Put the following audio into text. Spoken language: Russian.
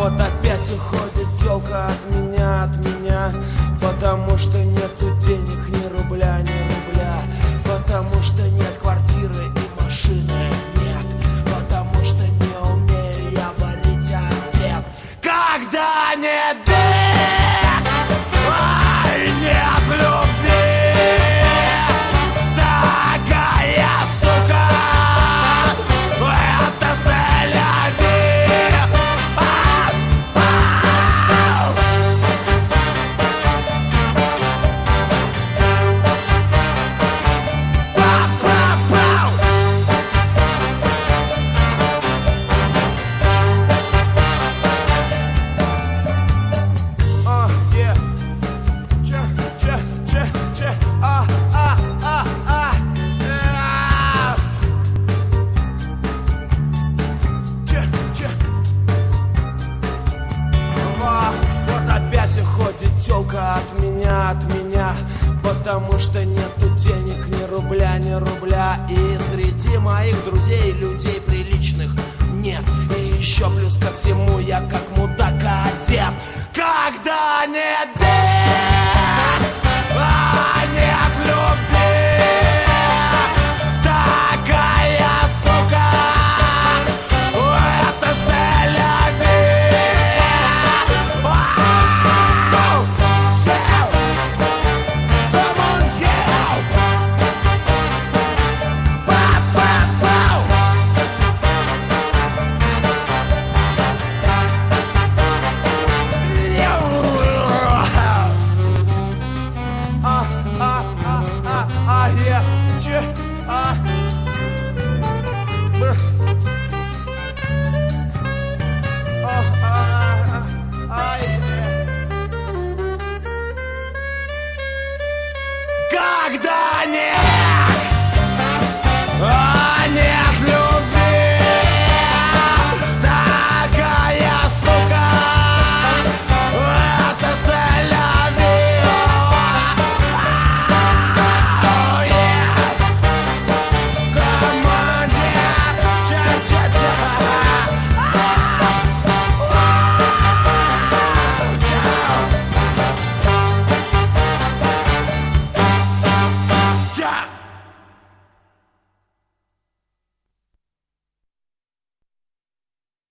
вот опять уходит тёлка от меня, потому что нету денег, ни рубля, ни рубля, потому что нет квартиры и машины нет, потому что не умею я варить обед. Когда нет денег, ай, нет любви, такая сука, это селяви. Тёлка от меня, потому что нету денег, ни рубля, ни рубля. И среди моих друзей людей приличных нет. И еще плюс ко всему я как мудак одет. Когда нет